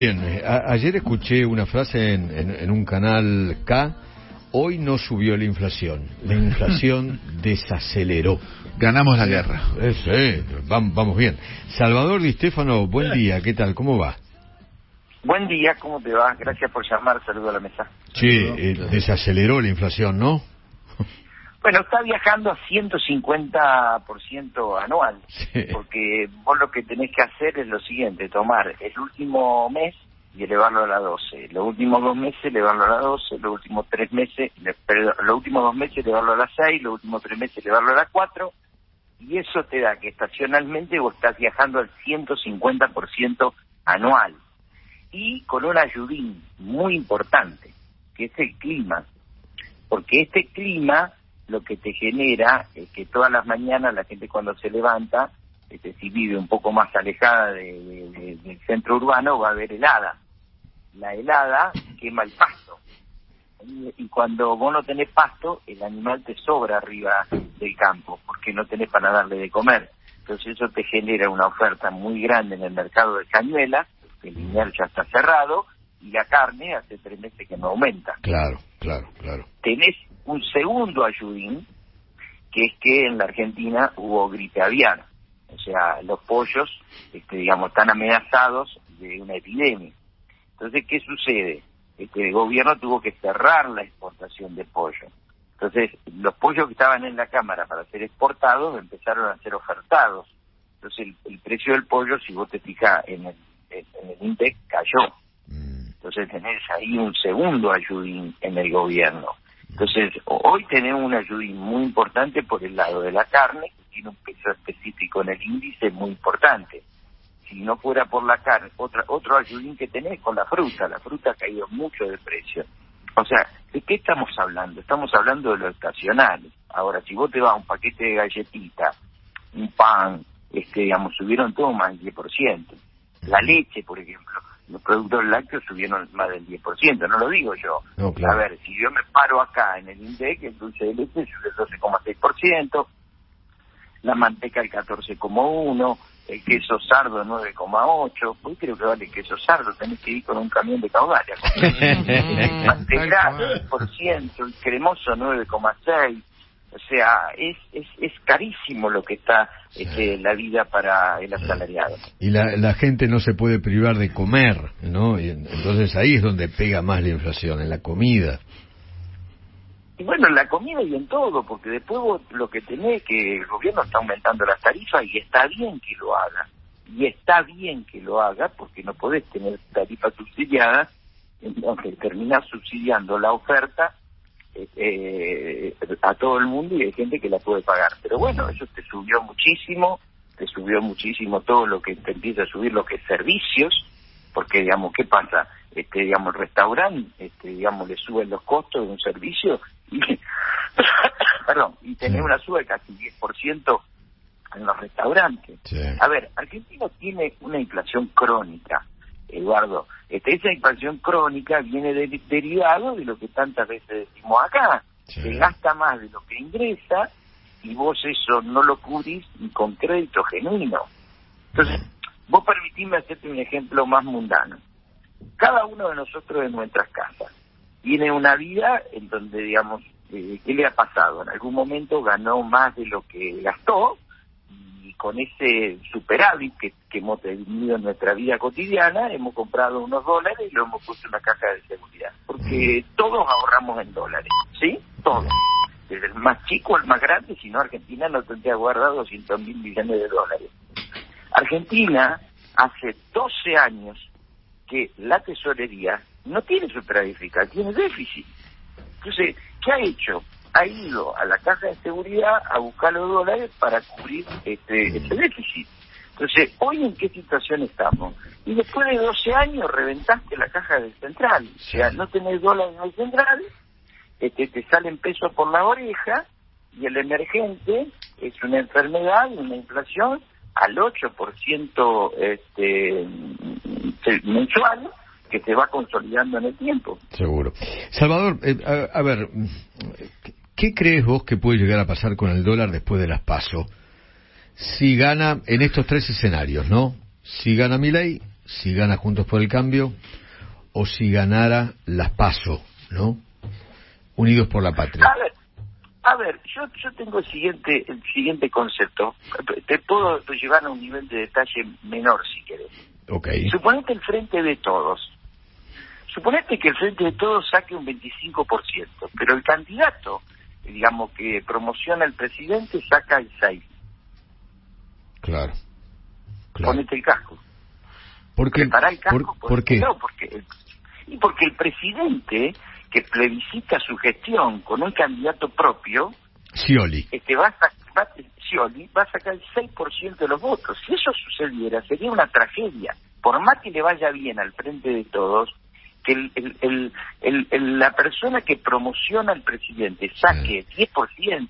Bien, ayer escuché una frase en un canal K: hoy no subió la inflación desaceleró. Ganamos la guerra. Sí, vamos bien. Salvador Di Stéfano, buen día, ¿qué tal? ¿Cómo va? Buen día, ¿cómo te va? Gracias por llamar, saludo a la mesa. Sí, desaceleró la inflación, ¿no? Bueno, está viajando a 150% anual, Sí. porque vos lo que tenés que hacer es lo siguiente: tomar el último mes y elevarlo a la 12, los últimos 2 meses elevarlo a la 12, los últimos 3 meses, los últimos 2 meses elevarlo a la 6, los últimos 3 meses elevarlo a la 4, y eso te da que estacionalmente vos estás viajando al 150% anual, y con un ayudín muy importante, que es el clima, porque este clima lo que te genera es que todas las mañanas la gente, cuando se levanta, si vive un poco más alejada del centro urbano, va a haber helada. La helada quema el pasto. Y cuando vos no tenés pasto, el animal te sobra arriba del campo, porque no tenés para darle de comer. Entonces eso te genera una oferta muy grande en el mercado de cañuelas, que el lineal ya está cerrado, y la carne hace 3 meses que no aumenta. Claro. Tenés un segundo ayudín, que es que en la Argentina hubo gripe aviar. O sea, los pollos, están amenazados de una epidemia. Entonces, ¿qué sucede? El gobierno tuvo que cerrar la exportación de pollo. Entonces, los pollos que estaban en la cámara para ser exportados empezaron a ser ofertados. Entonces, el precio del pollo, si vos te fijas en el INDEC, cayó. Entonces tenés ahí un segundo ayudín en el gobierno. Entonces, hoy tenemos un ayudín muy importante por el lado de la carne, que tiene un peso específico en el índice muy importante. Si no fuera por la carne, otro ayudín que tenés con la fruta ha caído mucho de precio. O sea, ¿de qué estamos hablando? Estamos hablando de lo estacional. Ahora, si vos te vas a un paquete de galletitas, un pan, subieron todo más del 10%. La leche, por ejemplo, los productos lácteos subieron más del 10%, no lo digo yo. No, claro. A ver, si yo me paro acá en el INDEC, el dulce de leche sube el 12,6%, la manteca el 14,1%, el queso sardo 9,8%, hoy creo que vale el queso sardo, tenés que ir con un camión de caudales. El manteca 10%, el cremoso 9,6%. O sea, es carísimo lo que está la vida para el asalariado. Y la gente no se puede privar de comer, ¿no? Y entonces ahí es donde pega más la inflación, en la comida. Y bueno, en la comida y en todo, porque después vos lo que tenés es que el gobierno está aumentando las tarifas, y está bien que lo haga. Y está bien que lo haga, porque no podés tener tarifas subsidiadas, aunque terminás subsidiando la oferta a todo el mundo, y hay gente que la puede pagar. Pero bueno, eso te subió muchísimo todo lo que te empieza a subir, lo que es servicios, porque ¿qué pasa? El restaurante, le suben los costos de un servicio y y tenés una suba de casi 10% en los restaurantes. Sí. A ver, Argentina tiene una inflación crónica, Eduardo. Esa inflación crónica viene derivado de lo que tantas veces decimos acá. Sí. Se gasta más de lo que ingresa, y vos eso no lo cubrís ni con crédito genuino. Entonces, vos permitime hacerte un ejemplo más mundano. Cada uno de nosotros en nuestras casas tiene una vida en donde, ¿qué le ha pasado? En algún momento ganó más de lo que gastó, y con ese superávit que hemos tenido en nuestra vida cotidiana, hemos comprado unos dólares y lo hemos puesto en una caja de seguridad. Porque todos ahorramos en dólares, ¿sí? Todos. Desde el más chico al más grande, si no, Argentina no tendría guardado 200.000 millones de dólares. Argentina, hace 12 años que la tesorería no tiene superávit fiscal, tiene déficit. Entonces, ¿qué ha hecho? Ha ido a la caja de seguridad a buscar los dólares para cubrir ese déficit. Entonces, ¿hoy en qué situación estamos? Y después de 12 años reventaste la caja del central. O sea, no tenés dólares en el central, te salen pesos por la oreja, y el emergente es una enfermedad, una inflación al 8% mensual, que se va consolidando en el tiempo. Seguro. Salvador, a ver, ¿qué crees vos que puede llegar a pasar con el dólar después de las PASO? Si gana en estos 3 escenarios, ¿no? Si gana Milei, si gana Juntos por el Cambio o si ganara las PASO, ¿no? Unidos por la Patria. A ver, yo tengo el siguiente concepto. Te puedo llevar a un nivel de detalle menor si querés. Okay. Suponete el Frente de Todos. Suponete que el Frente de Todos saque un 25%, pero el candidato, digamos, que promociona al presidente saca el 6%. Claro. Ponete el casco. ¿Por qué? Prepará el casco. ¿Por qué? No, porque el presidente que plebiscita su gestión con un candidato propio, Scioli, Scioli va a sacar el 6% de los votos. Si eso sucediera, sería una tragedia. Por más que le vaya bien al Frente de Todos, que la persona que promociona al presidente saque 10%,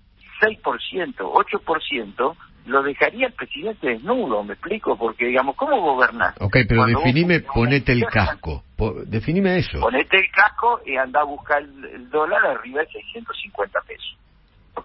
6%, 8%, lo dejaría el presidente desnudo, ¿me explico? Porque, digamos, ¿cómo gobernar? Ok, pero definime, ponete el casco. Definime eso. Ponete el casco y anda a buscar el dólar arriba de 650 pesos. ¿Ok?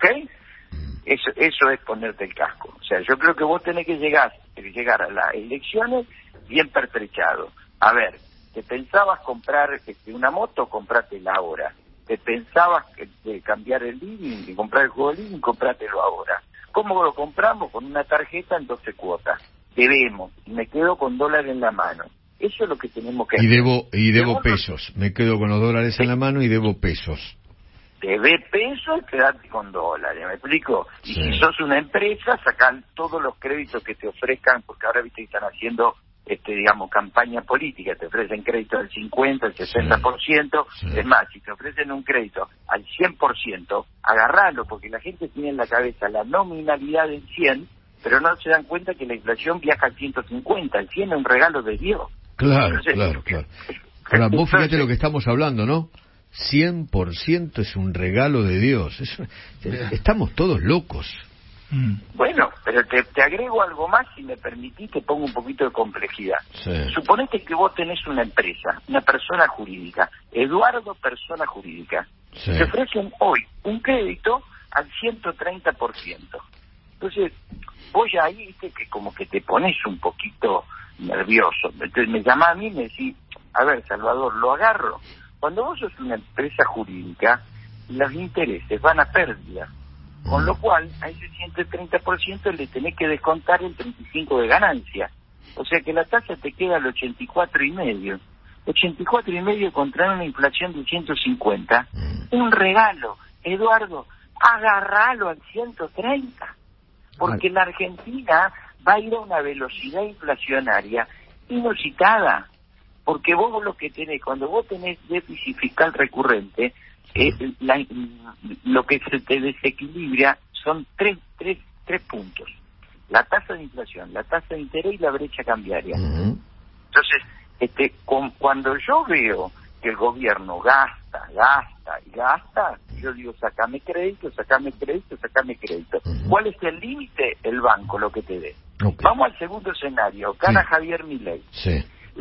Eso es ponerte el casco. O sea, yo creo que vos tenés que llegar a las elecciones bien pertrechado. A ver, ¿te pensabas comprar una moto? Comprátela ahora. ¿Te pensabas cambiar el living y comprar el juego de living? Comprátelo ahora. ¿Cómo lo compramos? Con una tarjeta en 12 cuotas. Debemos. Y me quedo con dólar en la mano. Eso es lo que tenemos que hacer. Y debo pesos. Me quedo con los dólares en la mano y debo pesos. Debe pesos y quedarte con dólares, ¿me explico? Y sí. Si sos una empresa, sacan todos los créditos que te ofrezcan, porque ahora viste que están haciendo, digamos, campaña política, te ofrecen crédito del 50, el 60%, sí. Es más, si te ofrecen un crédito al 100%, agarralo, porque la gente tiene en la cabeza la nominalidad del 100, pero no se dan cuenta que la inflación viaja al 150, el 100 es un regalo de Dios. Claro, Entonces, claro. Ahora, vos fíjate lo que estamos hablando, ¿no? 100% es un regalo de Dios. Estamos todos locos. Bueno, pero te agrego algo más, si me permitís, te pongo un poquito de complejidad. Sí. Suponete que vos tenés una empresa, una persona jurídica, Eduardo, persona jurídica. Sí. Te ofrecen hoy un crédito al 130%. Entonces, vos ya ahí, viste, que como que te pones un poquito nervioso. Entonces me llamás a mí y me decís, a ver, Salvador, lo agarro. Cuando vos sos una empresa jurídica, los intereses van a pérdida. Con lo cual, a ese 130% le tenés que descontar el 35% de ganancia. O sea que la tasa te queda al 84,5%. 84,5% contra una inflación de 150. Un regalo. Eduardo, agarralo al 130. Porque la Argentina va a ir a una velocidad inflacionaria inusitada. Porque vos lo que tenés, cuando vos tenés déficit fiscal recurrente, lo que se te desequilibra son tres puntos: la tasa de inflación, la tasa de interés y la brecha cambiaria. Entonces, cuando yo veo que el gobierno gasta, yo digo, sacame crédito. ¿Cuál es el límite? El banco, lo que te dé. Okay. Vamos al segundo escenario, gana Javier Milei. Sí.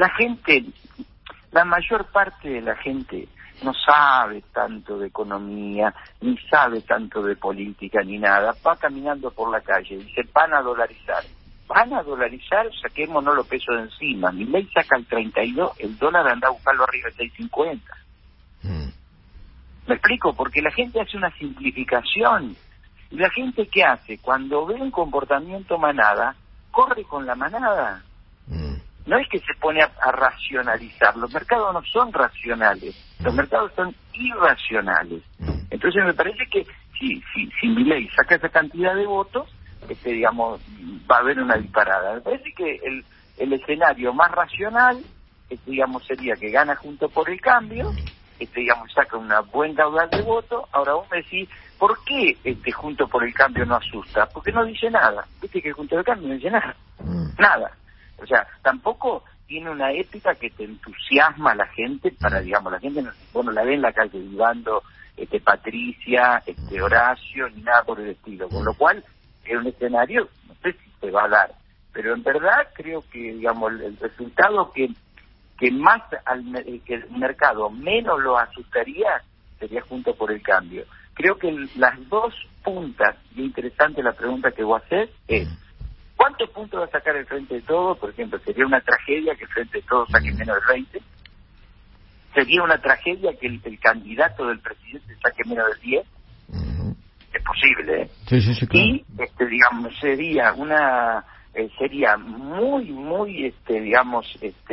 La mayor parte de la gente no sabe tanto de economía, ni sabe tanto de política, ni nada. Va caminando por la calle, dice, van a dolarizar, saquémonos los pesos de encima. Milei saca el 32, el dólar anda a buscarlo arriba de 6.50. ¿Me explico? Porque la gente hace una simplificación. ¿Y la gente qué hace? Cuando ve un comportamiento manada, corre con la manada. No es que se pone a racionalizar. Los mercados no son racionales. Los mercados son irracionales. Entonces me parece que si Milei saca esa cantidad de votos, digamos, va a haber una disparada. Me parece que el escenario más racional, digamos, sería que gana Juntos por el Cambio, digamos, saca una buen caudal de votos. Ahora vos me decís, ¿por qué Juntos por el Cambio no asusta? Porque no dice nada. Viste que Juntos por el Cambio no dice nada. Nada. O sea, tampoco tiene una épica que te entusiasma a la gente para, digamos, la gente no la ve en la calle vivando Patricia, Horacio, ni nada por el estilo. Con lo cual, es un escenario, no sé si se va a dar, pero en verdad creo que, digamos, el resultado que más que el mercado menos lo asustaría sería Juntos por el Cambio. Creo que las dos puntas, y interesante la pregunta que vos hacés, es ¿Cuántos puntos va a sacar el Frente de Todos? Por ejemplo, sería una tragedia que el Frente de Todos saque menos del 20. Sería una tragedia que el candidato del presidente saque menos del 10. Es posible, ¿eh? Sí, claro. Y, digamos, sería muy, digamos,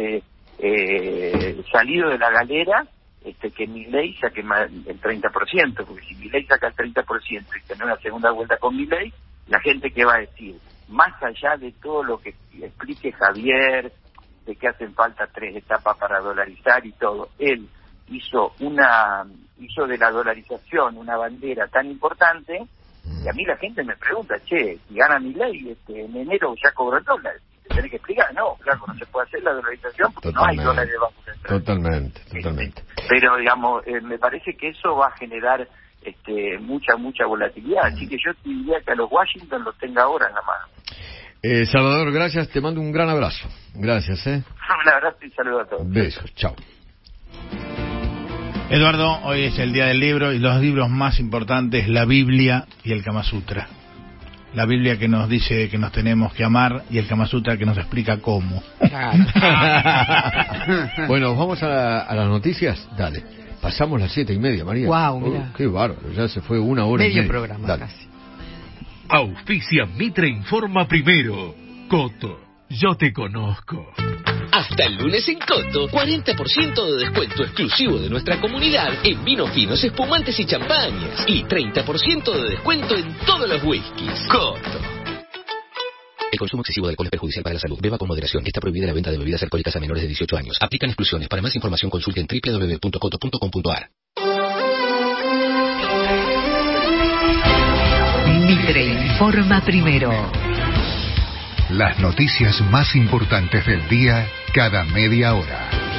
salido de la galera, que Milei saque el 30%, porque si Milei saca el 30% y tener una segunda vuelta con Milei, la gente que va a decir, más allá de todo lo que explique Javier, de que hacen falta 3 etapas para dolarizar y todo, él hizo de la dolarización una bandera tan importante, y a mí la gente me pregunta, si gana Milei, en enero ya cobró el dólar. Te tenés que explicar, no, claro, no se puede hacer la dolarización porque no hay dólares de Banco Central. Totalmente. Pero, digamos, me parece que eso va a generar mucha volatilidad. Así que yo te diría que a los Washington los tenga ahora en la mano. Salvador, gracias, te mando un gran abrazo. Gracias, Un abrazo y saludo a todos. Besos, chao. Eduardo, hoy es el día del libro y los libros más importantes, la Biblia y el Kama Sutra. La Biblia que nos dice que nos tenemos que amar y el Kama Sutra que nos explica cómo. Claro. Bueno, vamos a las noticias. Dale, pasamos las 7:30, María. Wow, mira. Qué bárbaro, ya se fue 1 hora Medio y media. programa, Dale. casi. Auspicia Mitre Informa primero. Coto, yo te conozco. Hasta el lunes en Coto, 40% de descuento exclusivo de nuestra comunidad en vinos finos, espumantes y champañas. Y 30% de descuento en todos los whiskies. Coto. El consumo excesivo de alcohol es perjudicial para la salud. Beba con moderación. Está prohibida la venta de bebidas alcohólicas a menores de 18 años. Aplican exclusiones. Para más información consulte en www.coto.com.ar. Mitre Informa primero. Las noticias más importantes del día cada media hora.